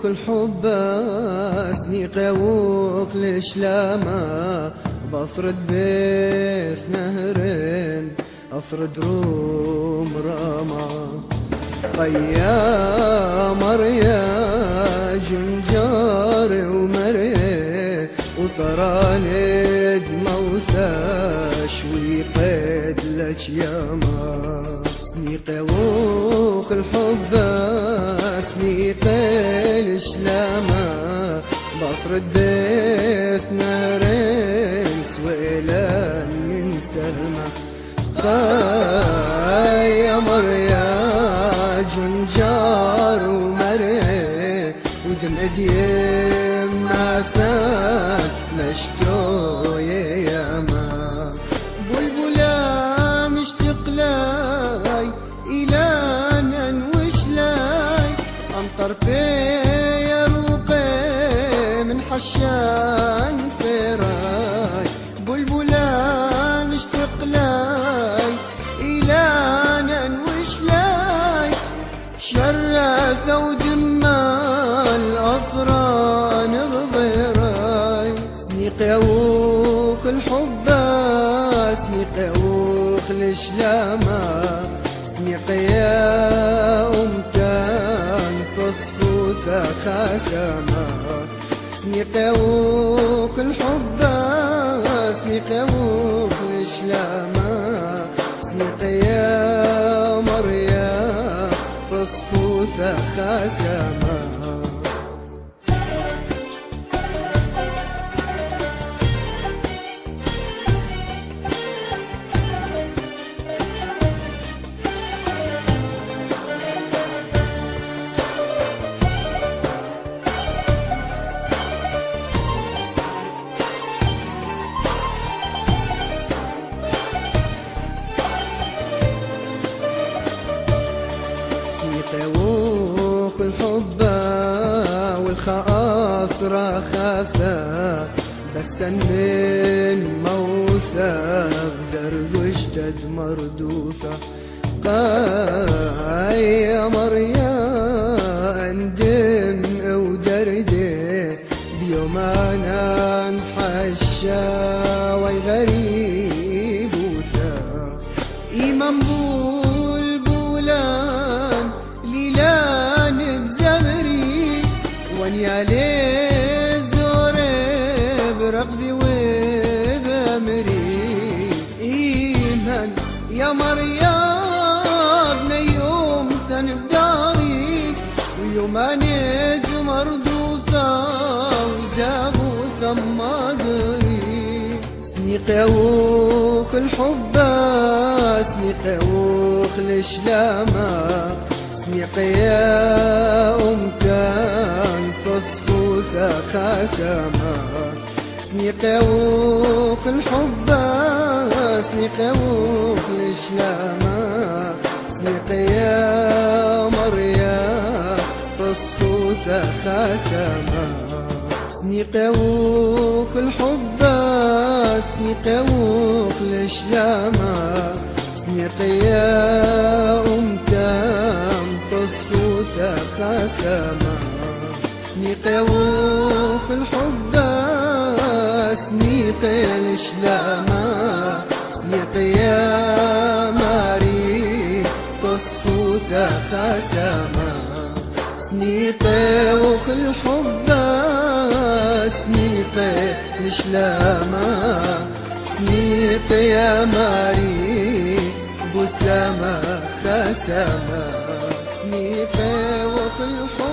الحب سنيقة وخل شلامة بفرد بيث نهرين أفرد روم راما قيا مريا جنجار ومري وطرالد موثى شوي قيد لك ياما سنيقة وخ الحب سنيقة الشلامة بفرد بيث نارين سويلان من سلمة يا مريا جنجار ومري ودم اديم معثان مشتو ياما بلبلا مشتق لاي إلانا نوش لاي أمطر يا روقي من حشان فراي بلبلا مشتق لاي إلانا نوش لاي شرث ودمال الأثران غضيراي سنيقة وخ الحب سنيقة وخ الشلامة سنيقة يا أمتان تصفوثة خاسمة سنيقة وخ الحب سنيقة وخ الشلامة سنيقة يا مريا تصفوثة خاسمة وخ الحب والخاطر خاثة بس من موثى بدرب جدد مردوثة يا مريا اندم ودردي بيوم انا نحشا وغريب وثا إمام بلبلان ليلان بزمري وانيا لي زوري برقذي وبامري إيمان يا مريا ابن يوم تنبداري ويوم انيج مردوثة وزاغوثة مادري سنيقة وخ الحب سنيقة وخ الشلامة سنيقة يا أمتان تصفوثة خاسمة سنيقة وخ الحب سنيقة وخ الشلامة سنيقة يا مريا تصفوثة خاسمة سنيقة وخ الحب سنيقة وخ الشلامة سنيقة يا أمتان تصفوثة خاسمة سنيقة وخ الحب سنيقة الشلامة سنيقة يا ماري تصفوثة خاسمة سنيقة وخ الحب سنيقة الشلامة سنيقة يا ماري بسامة خاسمة سنيقة وخ الحب